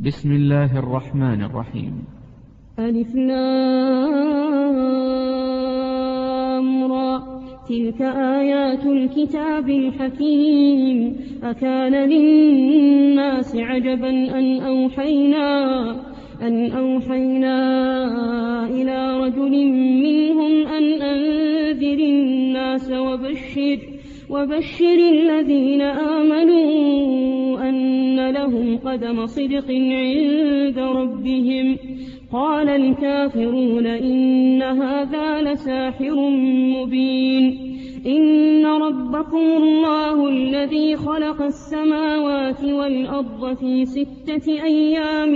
بسم الله الرحمن الرحيم. ألف لام را، تلك آيات الكتاب الحكيم. أكان للناس عجبا أن أوحينا إلى رجل منهم أن أنذر الناس وبشر الذين آمنوا أن لهم قدم صدق عند ربهم. قال الكافرون إن هذا لساحر مبين. إن ربكم الله الذي خلق السماوات والأرض في 6 أيام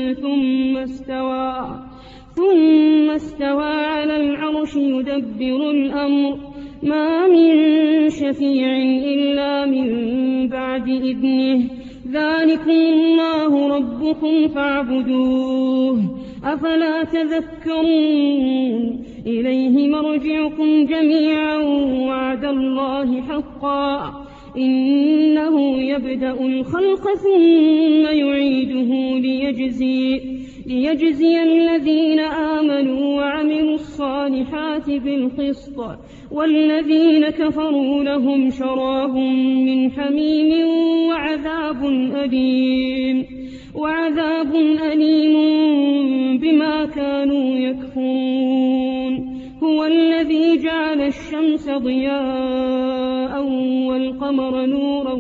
ثم استوى على العرش يدبر الأمر. ما من شفيع إلا من بعد إذنه. ذلكم الله ربكم فاعبدوه، أفلا تذكرون. إليه مرجعكم جميعا وعد الله حقا. إنه يبدأ الخلق ثم يعيده ليجزي الذين آمنوا وعملوا الصالحات بالقسط، والذين كفروا لهم شراب من حميم وعذاب أليم بما كانوا يكفرون. هو الذي جعل الشمس ضياء والقمر نورا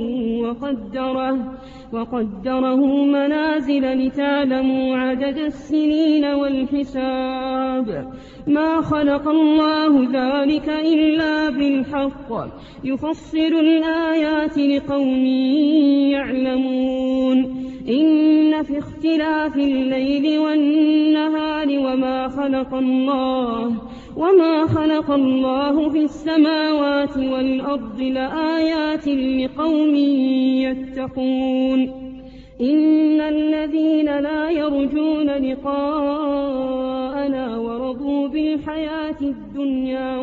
وقدره منازل لتعلموا عدد السنين والحساب. ما خلق الله ذلك إلا بالحق، يفصل الآيات لقوم يعلمون. إن في اختلاف الليل والنهار وما خلق الله في السماوات والأرض لآيات لقوم يتقون. إن الذين لا يرجون لقاءنا ورضوا بالحياة الدنيا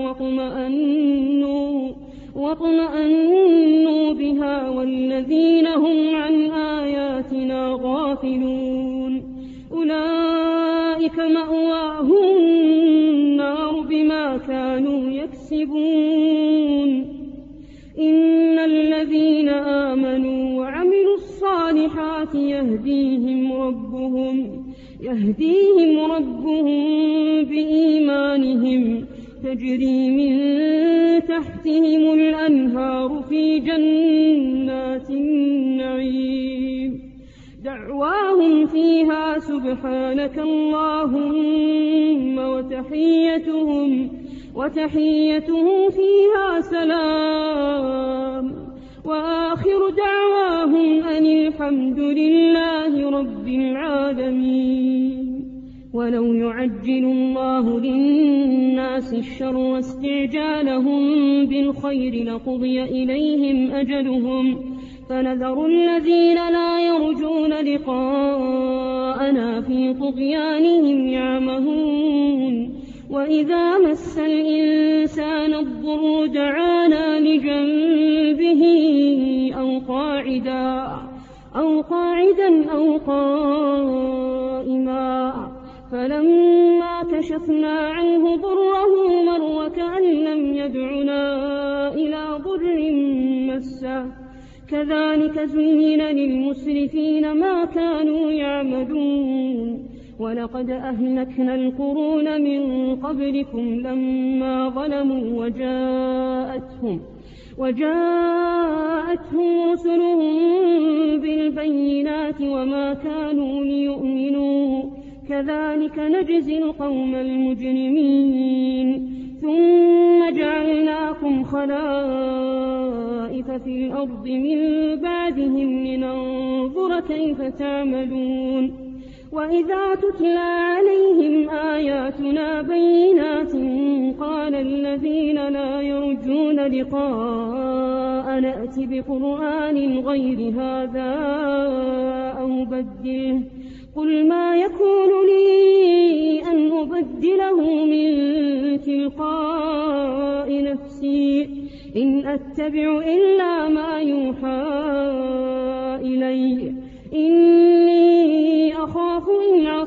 واطمأنوا بها والذين هم عن آياتنا غافلون أولئك مأواهم النار بما كانوا يكسبون. إن الذين آمنوا وعملوا الصالحات يهديهم ربهم بإيمانهم، تجري من تحتهم الأنهار في جنات النعيم. دعواهم فيها سبحانك اللهم وتحيتهم فيها سلام. وآخر دعواهم أن الحمد لله رب العالمين. ولو يعجل الله للناس الشر واستعجالهم بالخير لقضي إليهم أجلهم، فنذر الذين لا يرجون لقاءنا في طغيانهم يعمهون. وإذا مس الإنسان الضر دعانا لجنبه أو قاعدا أو قائما، فلما كشفنا عنه ضره مر وكأن لم يدعنا إلى ضر مسه. كذلك زين للمسرفين ما كانوا يعملون. ولقد أهلكنا القرون من قبلكم لما ظلموا وجاءتهم رسلهم بالبينات وما كانوا ليؤمنوا. كذلك نجزي القوم المجرمين. ثم جعلناكم خلائف في الأرض من بعدهم لننظر كيف تعملون. وإذا تتلى عليهم آياتنا بينات قال الذين لا يرجون لقاء نأت بقرآن غير هذا أو بدله. قل ما يكون لي أن أبدله من تلقاء نفسي إن أتبع إلا ما يوحى إلي إني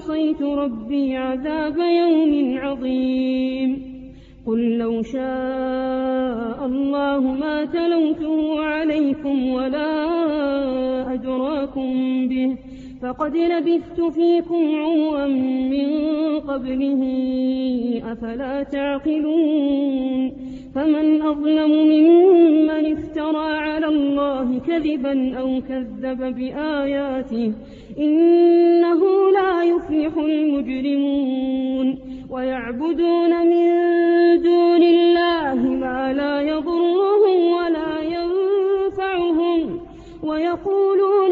عصيت ربي عذاب يوم عظيم. قل لو شاء الله ما تلوته عليكم ولا أدراكم به، فقد لبثت فيكم عمرا من قبله، أفلا تعقلون؟ فمن أظلم ممن افترى على الله كذبا أو كذب بآياته، إنه لا يفلح المجرمون. ويعبدون من دون الله ما لا يضرهم ولا ينفعهم، ويقولون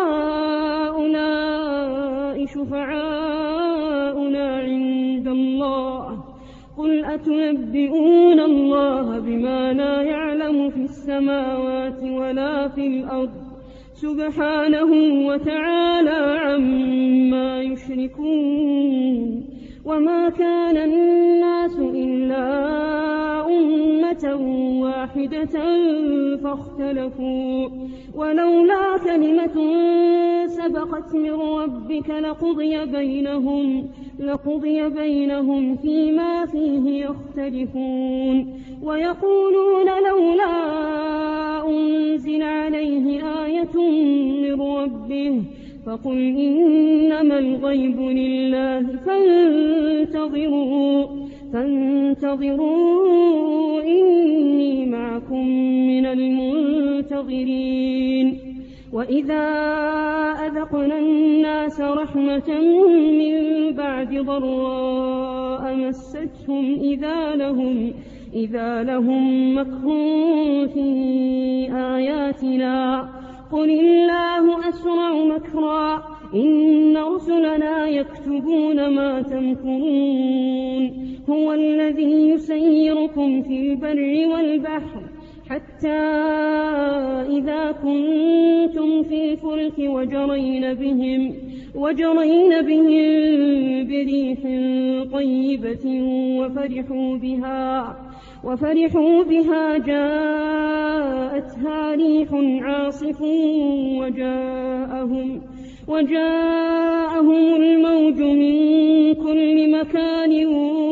هؤلاء شفعاؤنا عند الله. قل أتنبئون الله بما لا يعلم في السماوات ولا في الأرض، سبحانه وتعالى عما يشركون. وما كان الناس إلا أمة واحدة فاختلفوا، ولولا كلمة سبقت من ربك لقضي بينهم فيما فيه يختلفون. ويقولون لولا أنزل عليه آية من ربه، فقل إنما الغيب لله فانتظروا إني معكم من المنتظرين. وإذا أذقنا الناس رحمة من بعد ضراء مستهم إذا لهم مكر في آياتنا، قل الله أسرع مكرا إن رسلنا يكتبون ما تمكرون. هو الذي يسيركم في البر والبحر، حتى إذا كنتم في الفلك وجرين بهم بريح طيبة وفرحوا بها جاءتها ريح عاصف وجاءهم الموج من كل مكان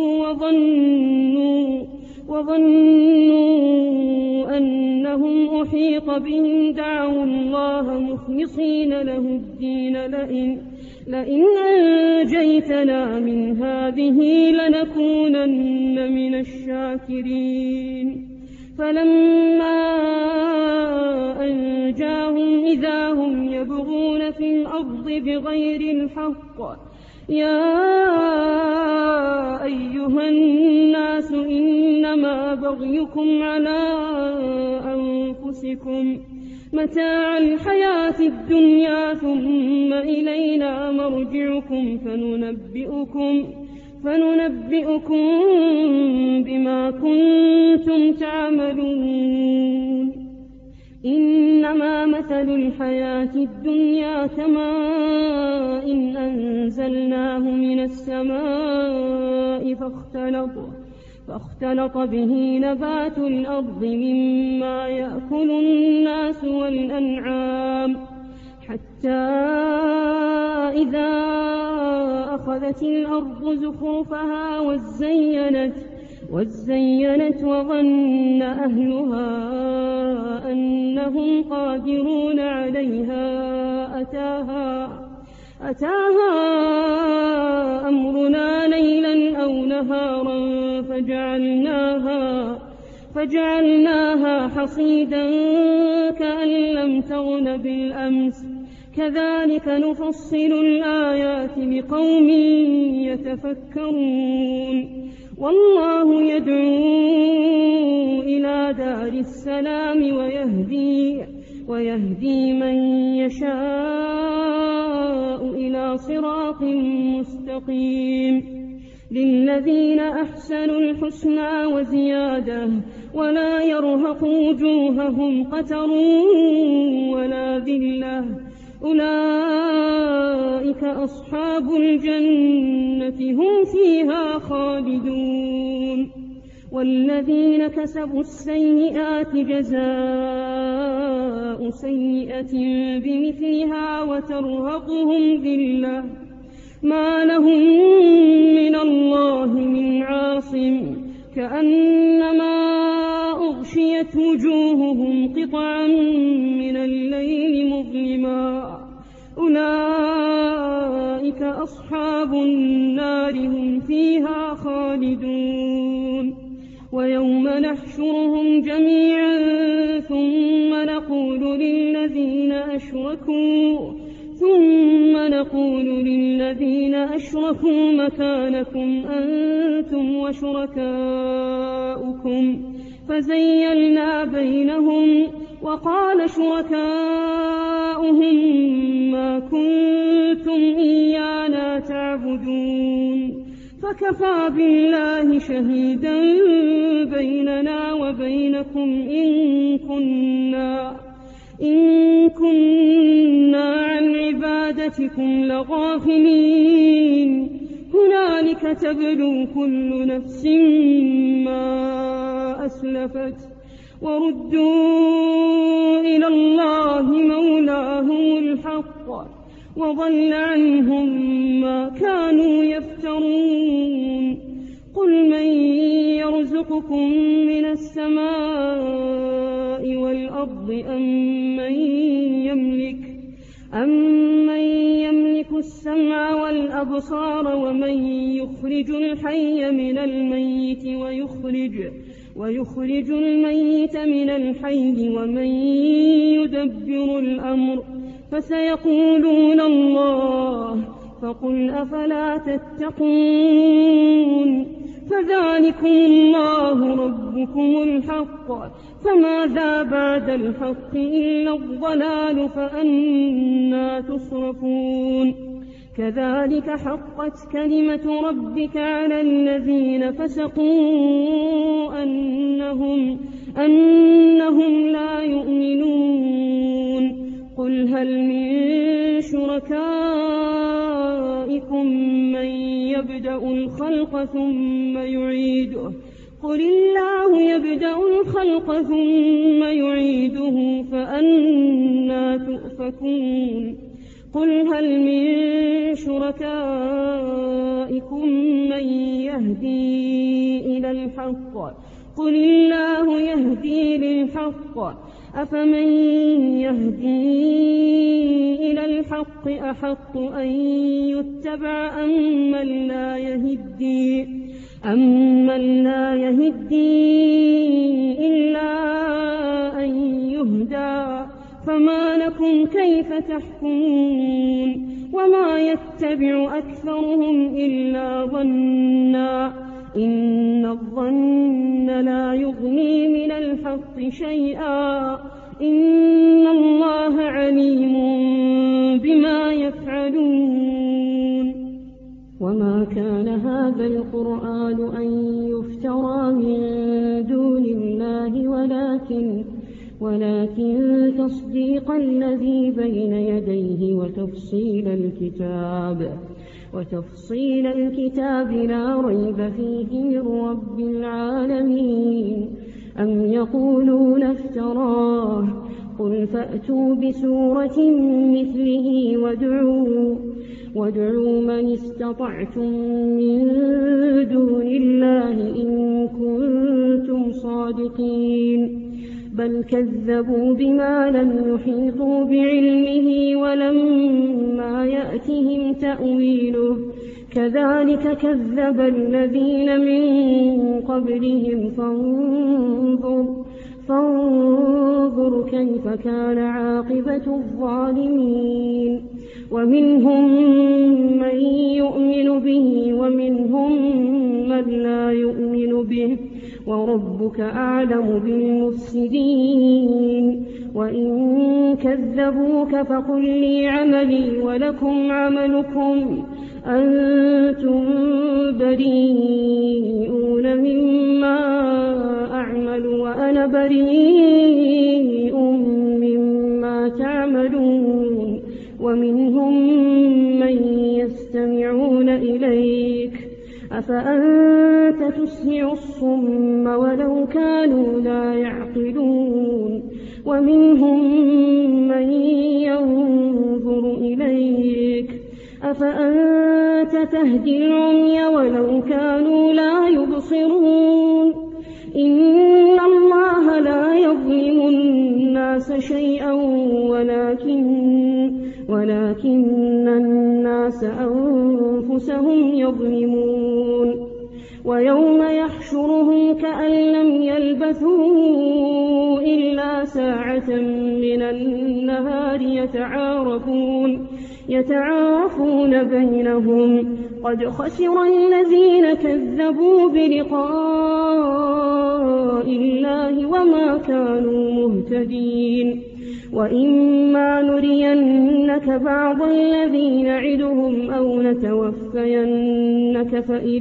وظنوا أنهم أحيط بهم، دعوا الله مخلصين له الدين لئن أنجيتنا من هذه لنكونن من الشاكرين. فلما أنجاهم إذا هم يبغون في الأرض بغير الحق. يا أيها الناس إنما بغيكم على أنفسكم، متاع الحياة الدنيا ثم إلينا مرجعكم فننبئكم بما كنتم تعملون. إنما مثل الحياة الدنيا كماء إن أنزلناه من السماء فاختلط به نبات الأرض مما يأكل الناس والأنعام، حتى إذا أخذت الأرض زخرفها وزينت وظن أهلها أنهم قادرون عليها أتاها أمرنا ليلا أو نهارا فجعلناها حصيدا كأن لم تغن بالأمس. كذلك نفصل الآيات لقوم يتفكرون. والله يدعو إلى دار السلام ويهدي من يشاء إلى صراط مستقيم. للذين أحسنوا الحسنى وزيادة ولا يرهق وجوههم قتر ولا ذلة، أولئك أصحاب الجنة هم فيها خالدون. والذين كسبوا السيئات جزاء سيئة بمثلها ما لهم من الله من عاصم كأنما أغشيت وجوههم قطعا من الليل مظلما أولئك أصحاب النار هم فيها خالدون ويوم نحشرهم جميعا ثم نقول للذين أشركوا مكانكم أنتم وشركاؤكم فزيلنا بينهم وقال شركاؤهم ما كنتم إيانا تعبدون فكفى بالله شهيدا بيننا وبينكم إن كنا عن عبادتكم لغافلين هنالك تبلو كل نفس ما أسلفت وردوا إلى الله مولاهم الحق وضل عنهم ما كانوا يفترون قل من يرزقكم من السماء والأرض أمن يملك السمع والأبصار ومن يخرج الحي من الميت ويخرج الميت من الحي ومن يدبر الأمر فسيقولون الله فقل أفلا تتقون فذلكم الله ربكم الحق فماذا بعد الحق إلا الضلال فأنى تصرفون كذلك حقت كلمة ربك على الذين فسقوا أنهم لا يؤمنون قل هل من شركائكم من يبدأ الخلق ثم يعيده قل الله يبدأ الخلق ثم يعيده فأنى تؤفكون قل هل من شركائكم من يهدي إلى الحق قل الله يهدي للحق أفمن يهدي إلى الحق أحق أن يتبع أمن لا يهدي إلا أن يهدى فما لكم كيف تحكمون وما يتبع أكثرهم إلا ظنا إن الظن لا يغني من الحق شيئا إن الله عليم بما يفعلون وما كان هذا القرآن أن يفترى من دون الله ولكن تصديق الذي بين يديه وتفصيل الكتاب لا ريب فيه من رب العالمين أم يقولون افتراه قل فأتوا بسورة مثله وادعوا من استطعتم من دون الله إن كنتم صادقين بل كذبوا بما لم يحيطوا بعلمه ولما يأتهم تأويله كذلك كذب الذين من قبلهم فانظر كيف كان عاقبة الظالمين ومنهم من يؤمن به ومنهم من لا يؤمن به وربك أعلم بالمفسدين وإن كذبوك فقل لي عملي ولكم عملكم أنتم بريئون مما أعمل وأنا بريء مما تعملون ومنهم من يستمعون إليك أفأنت تسمع الصم ولو كانوا لا يعقلون ومنهم من ينظر إليك أفأنت تهدي العمي ولو كانوا لا يبصرون إن الله لا يظلم الناس شيئا ولكن الناس أنفسهم يظلمون ويوم يحشرهم كأن لم يلبثوا إلا ساعة من النهار يتعارفون بينهم قد خسر الذين كذبوا بلقاء الله وما كانوا مهتدين وإما نرينك بعض الذي نعدهم أو نتوفينك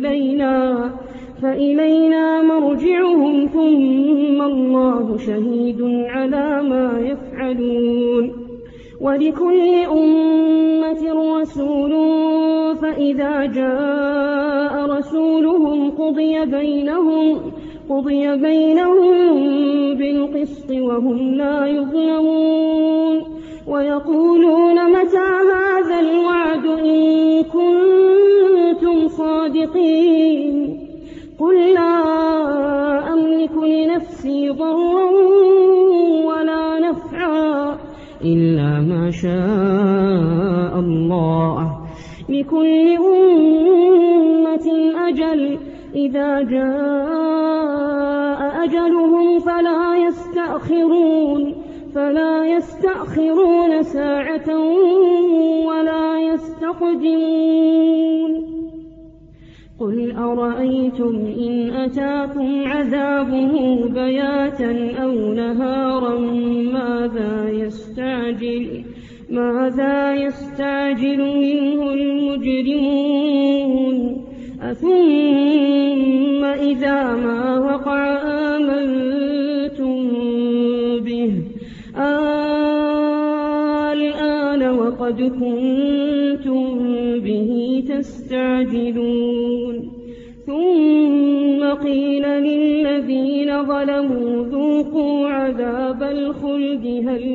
فإلينا مرجعهم ثم الله شهيد على ما يفعلون ولكل أمة رسول فإذا جاء رسولهم قضي بينهم بالقسط وهم لا يظلمون ويقولون متى هذا الوعد إن كنتم صادقين قل لا أملك لنفسي ضرا ولا نفعا إلا ما شاء الله لكل أمة أجل إذا جاء أجلهم فلا يستأخرون ساعة ولا يستقدمون قل أرأيتم إن أتاكم عذابه بياتا أو نهارا ماذا يستعجل منه المجرمون أثم إذا ما وقع آمنتم به الآن وقد كنتم به تستعجلون ثم قيل للذين ظلموا ذوقوا عذاب الخلد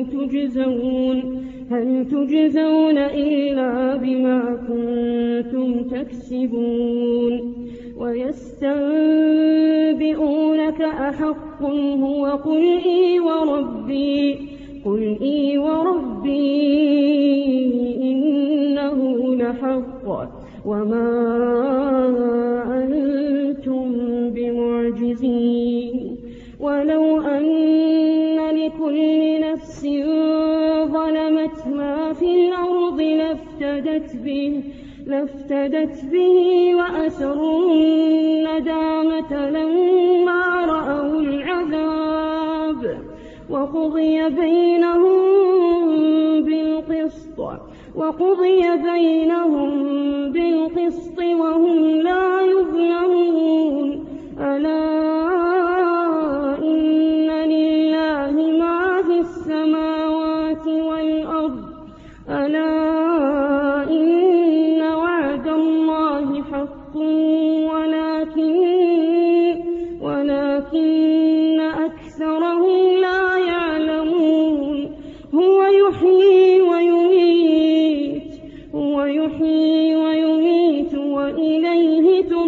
هل تجزون إلا بما كنتم تكسبون ويستنبئونك أحق هو قل إي وربي إنه لحق وما أنتم بمعجزين ولو أن لكل نفس ظلمت ما في الأرض لافتدت به وأسروا الندامة لما رأوا العذاب وقضي بينهم بالقسط وهم لا يظلمون ألا إن لله ما في السماوات والأرض ألا إن وعد الله حق ولكن أكثرهم لا يعلمون هو يحيي ويميت وإليه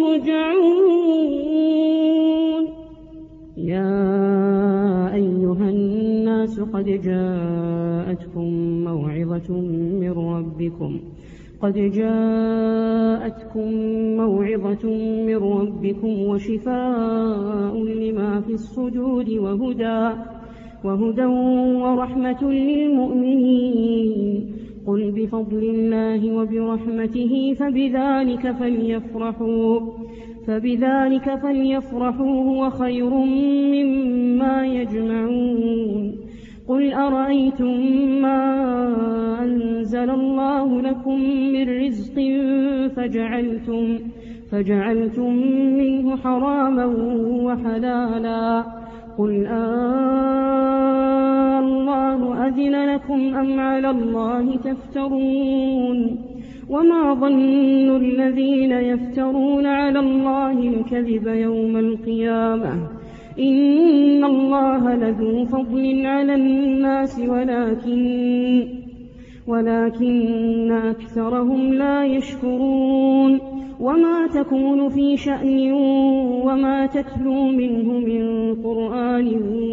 ترجعون يا أيها الناس قد جاءتكم موعظة من ربكم وشفاء لما في الصدور وهدى ورحمة للمؤمنين قل بفضل الله وبرحمته فبذلك فليفرحوا هو خير مما يجمعون قل أرأيتم ما أنزل الله لكم من رزق فجعلتم منه حراما وحلالا قل الله أذن لكم أم على الله تفترون وما ظن الذين يفترون على الله الكذب يوم القيامة إن الله لذو فضل على الناس ولكن أكثرهم لا يشكرون وما تكون في شأن وما تتلو منه من قرآن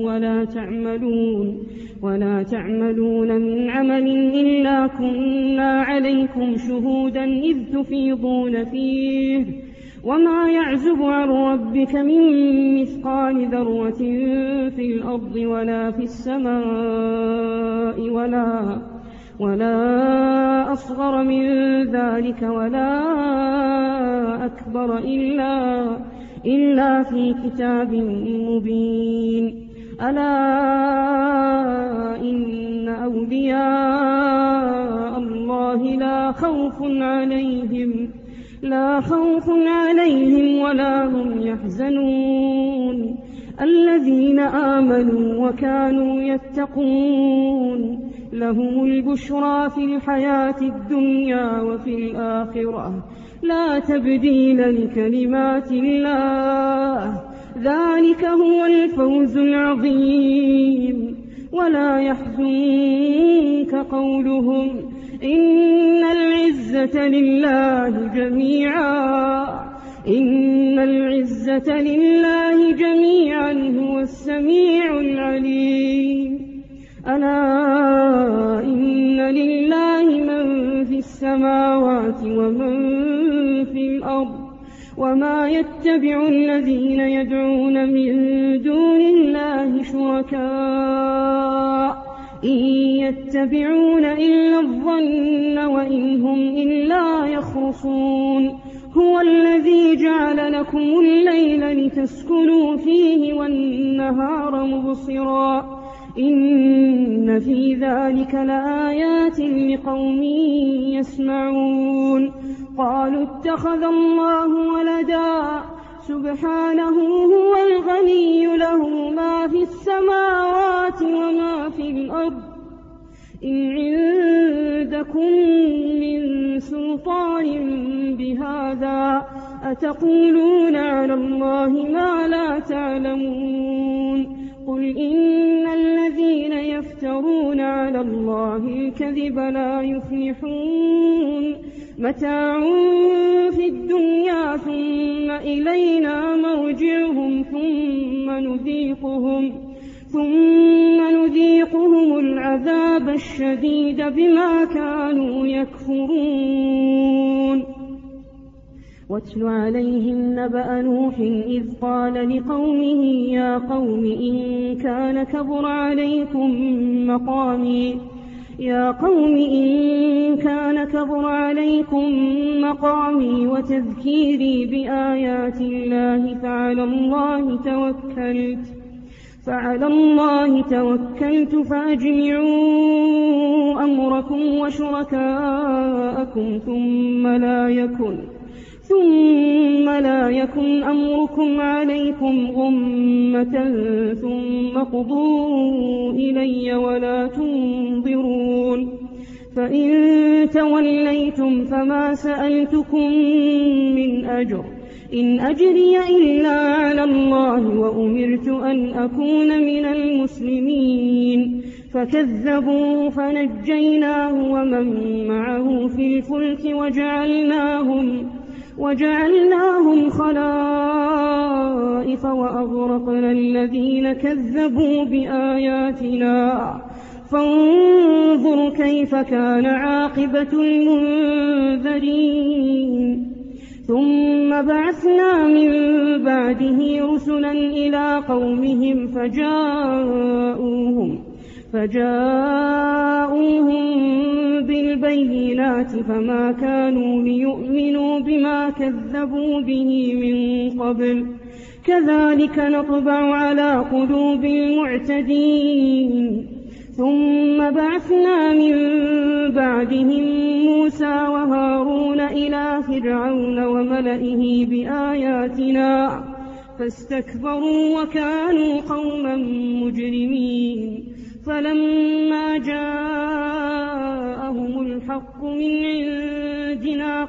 ولا تعملون من عمل إلا كنا عليكم شهودا إذ تفيضون فيه وما يعزب عن ربك من مثقال ذرة في الأرض ولا في السماء ولا أصغر من ذلك ولا أكبر إلا في كتاب مبين ألا إن أولياء الله لا خوف عليهم ولا هم يحزنون الذين آمنوا وكانوا يتقون لهم البشرى في الحياة الدنيا وفي الآخرة لا تبديل لكلمات الله ذلك هو الفوز العظيم ولا يحزنك قولهم إن العزة لله جميعا هو السميع العليم ألا إن لله من في السماوات ومن في الأرض وما يتبع الذين يدعون من دون الله شركاء إن يتبعون إلا الظن وإن هم إلا يخرصون هو الذي جعل لكم الليل لتسكنوا فيه والنهار مبصرا إن في ذلك لآيات لقوم يسمعون قالوا اتخذ الله ولدا سبحانه هو الغني له ما في السماوات وما في الأرض إن عندكم من سلطان بهذا أتقولون على الله ما لا تعلمون قل إن الذين يفترون على الله الكذب لا يفلحون متاع في الدنيا ثم إلينا مرجعهم ثم نذيقهم العذاب الشديد بما كانوا يكفرون واتل عليهم نبأ نوح إذ قال لقومه يا قوم إن كان كبر عليكم مقامي وتذكيري بآيات الله فعلى الله توكلت فأجمعوا أمركم وشركاءكم ثم لا يكن أمركم عليكم غمة ثم قضوا إلي ولا تنظرون فإن توليتم فما سألتكم من أجر إن أجري إلا على الله وأمرت أن أكون من المسلمين فكذبوا فنجيناه ومن معه في الفلك وجعلناهم خلائف وأغرقنا الذين كذبوا بآياتنا فانظر كيف كان عاقبة المنذرين ثم بعثنا من بعده رسلا إلى قومهم فجاءوهم بالبينات فما كانوا ليؤمنوا بما كذبوا به من قبل كذلك نطبع على قلوب المعتدين ثم بعثنا من بعدهم موسى وهارون إلى فرعون وملئه بآياتنا فاستكبروا وكانوا قوما مجرمين فلما جاءهم الحق من عندنا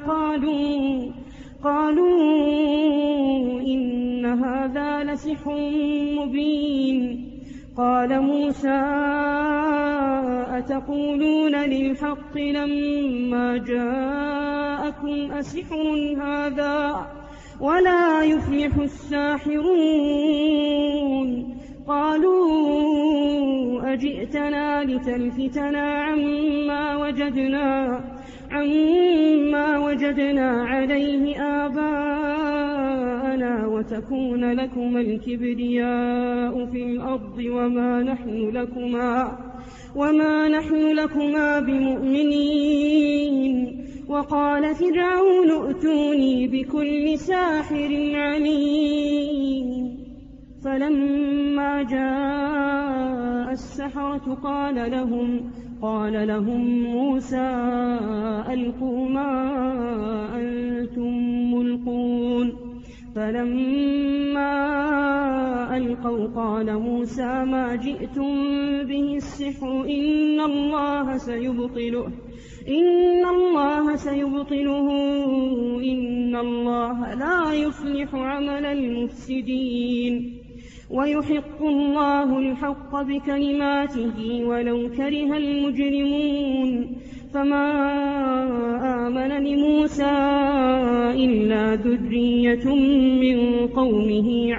قالوا إن هذا لسحر مبين قال موسى أتقولون للحق لما جاءكم أسحر هذا ولا يفلح الساحرون قالوا أجئتنا لتلفتنا عما وجدنا عليه آباءنا وتكون لكما الكبرياء في الأرض وما نحن لكما بمؤمنين وقال فرعون ائتوني بكل ساحر عليم فلما جاء السحرة قال لهم موسى ألقوا ما أنتم ملقون فلما ألقوا قال موسى ما جئتم به السحر إن الله سيبطله إن الله لا يصلح عمل المفسدين ويحق الله الحق بكلماته ولو كره المجرمون فما آمن لموسى إلا ذرية من قومه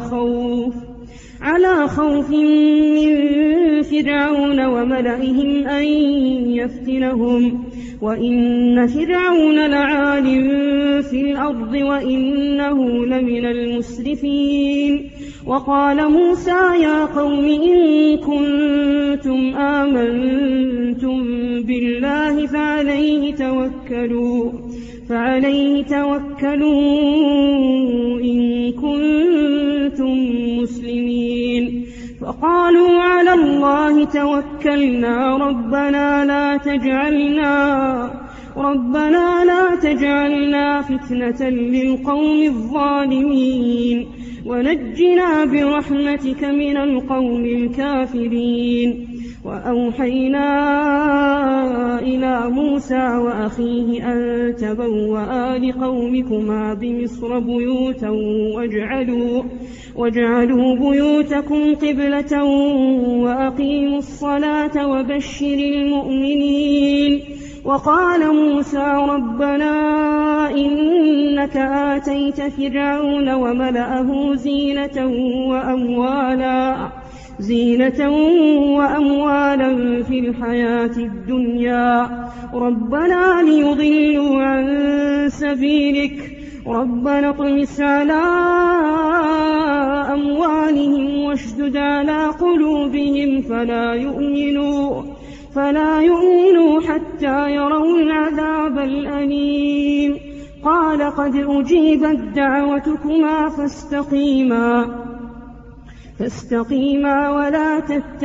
على خوف من فرعون وملئهم أن يفتنهم وإن فرعون لعال في الأرض وإنه لمن المسرفين وقال موسى يا قوم إن كنتم آمنتم بالله فعليه توكلوا إن كنتم مسلمين فقالوا على الله توكلنا ربنا لا تجعلنا فتنة للقوم الظالمين ونجنا برحمتك من القوم الكافرين وأوحينا إلى موسى وأخيه أن تبوأ لقومكما بمصر بيوتا واجعلوا بيوتكم قبلة وأقيموا الصلاة وبشر المؤمنين وقال موسى ربنا إنك آتيت فرعون وملأه زينة وأموالا في الحياة الدنيا ربنا ليضلوا عن سبيلك ربنا اطمس على أموالهم واشدد على قلوبهم فلا يؤمنوا حتى يروا العذاب الأليم قال قد أجيبت دعوتكما فاستقيما ولا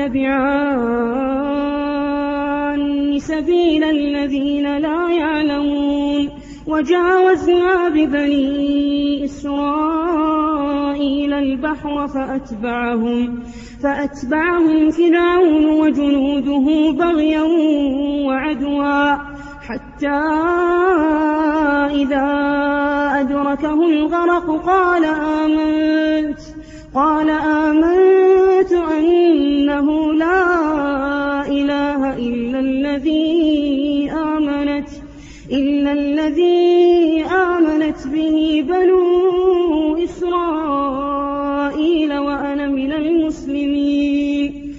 تتبعان سبيل الذين لا يعلمون وجاوزنا ببني إسرائيل البحر فأتبعهم فرعون وجنوده بغيا وعدوا حتى إذا أدركه الغرق قال آمنت أنه لا إله إلا الذي آمنت به بنو إسرائيل وأنا من المسلمين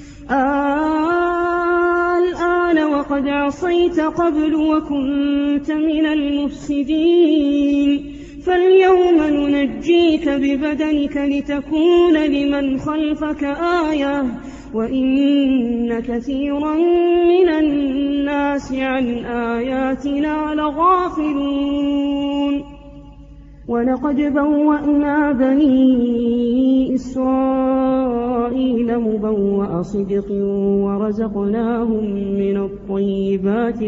الآن وقد عصيت قبل وكنت من المفسدين فاليوم ننجيك ببدنك لتكون لمن خلفك آية وإن كثيرا من الناس عن آياتنا لغافلون ولقد بوأنا بني إسرائيل مبوأ صدق ورزقناهم من الطيبات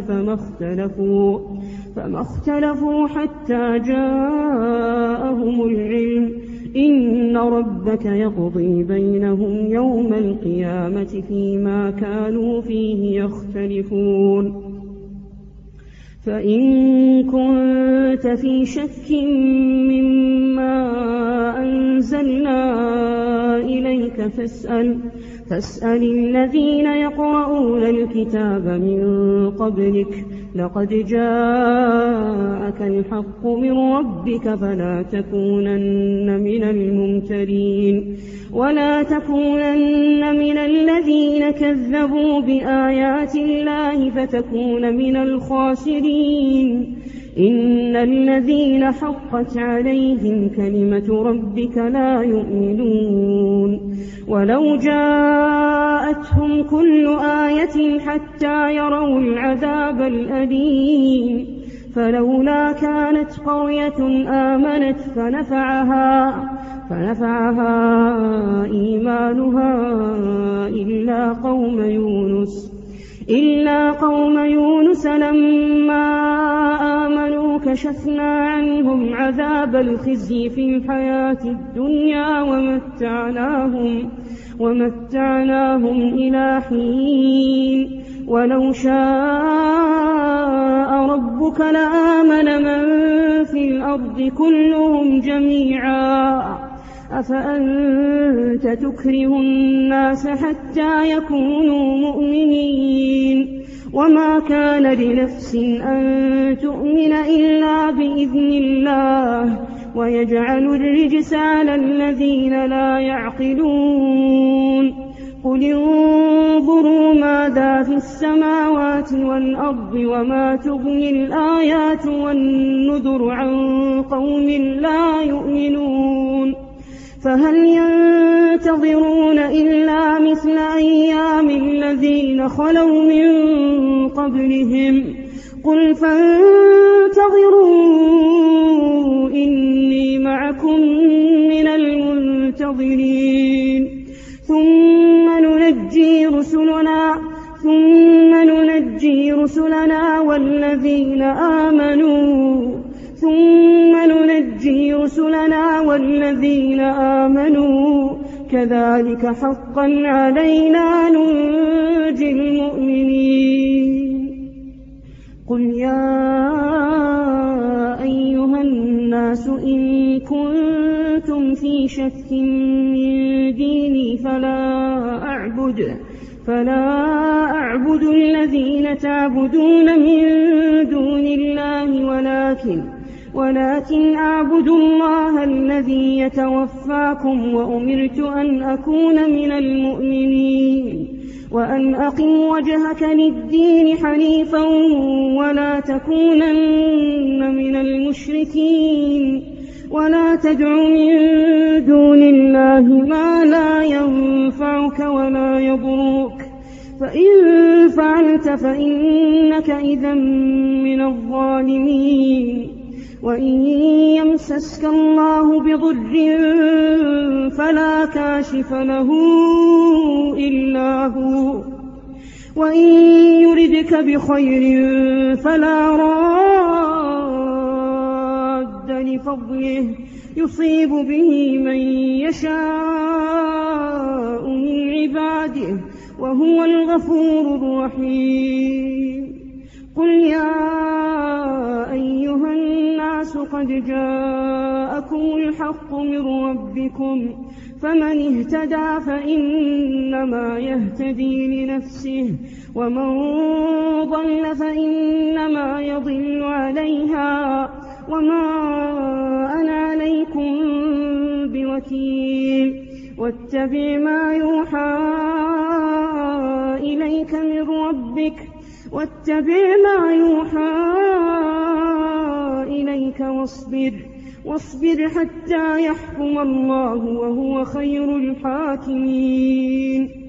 فما اختلفوا حتى جاءهم العلم إن ربك يقضي بينهم يوم القيامة فيما كانوا فيه يختلفون فإن كنت في شك مما أنزلنا إليك فاسأل الذين يقرؤون الكتاب من قبلك لقد جاءك الحق من ربك فلا تكونن من الممترين ولا تكونن من الذين كذبوا بآيات الله فتكون من الخاسرين إن الذين حقت عليهم كلمة ربك لا يؤمنون ولو جاءتهم كل آية حتى يروا العذاب الأليم فلولا كانت قرية آمنت فنفعها إيمانها إلا قوم يونس لما آمنوا كشفنا عنهم عذاب الخزي في الحياة الدنيا ومتعناهم إلى حين ولو شاء ربك لآمن من في الأرض كلهم جميعا أفأنت تكره الناس حتى يكونوا مؤمنين وما كان لنفس أن تؤمن إلا بإذن الله ويجعل الرجس على الذين لا يعقلون قل انظروا ماذا في السماوات والأرض وما تغني الآيات والنذر عن قوم لا يؤمنون فهل ينتظرون إلا مثل أيام الذين خلوا من قبلهم قل فانتظروا إني معكم من المنتظرين ثم ننجي رسلنا والذين آمنوا كذلك حقا علينا ننجي المؤمنين قل يا أيها الناس إن كنتم في شك من ديني فلا أعبد الذين تعبدون من دون الله ولكن أعبد الله الذي يتوفاكم وأمرت أن أكون من المؤمنين وأن أقم وجهك للدين حنيفا ولا تكونن من المشركين ولا تدع من دون الله ما لا ينفعك ولا يضرك فإن فعلت فإنك إذا من الظالمين وإن يمسسك الله بضر فلا كاشف له إلا هو وإن يردك بخير فلا راد لفضله يصيب به من يشاء من عباده وهو الغفور الرحيم قل يا أيها الناس قد جاءكم الحق من ربكم فمن اهتدى فإنما يهتدي لنفسه ومن ضل فإنما يضل عليها وما أنا عليكم بوكيل واتبع ما يوحى إليك واصبر حتى يحكم الله وهو خير الحاكمين